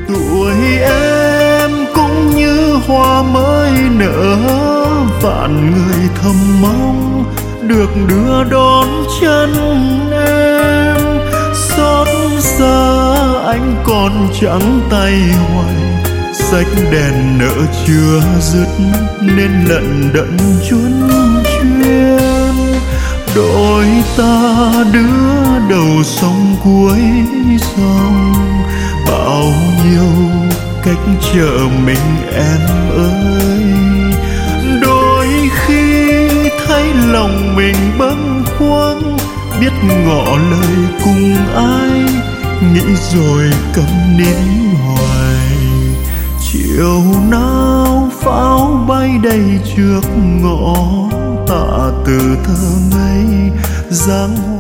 Tuổi em cũng như hoa mới nở, vạn người thầm mong được đưa đón chân em. Xót xa anh còn trắng tay hoài, sách đèn nợ chưa dứt nên lận đận chuấn chuyên. Đôi ta đứa đầu sông cuối sông, bao nhiêu cách chờ mình em ơi. Đôi khi thấy lòng mình bâng khuâng, biết ngỏ lời cùng ai, nghĩ rồi câm nín hoài. Chiều nào pháo bay đầy trước ngõ, tạ từ thơ ngây dáng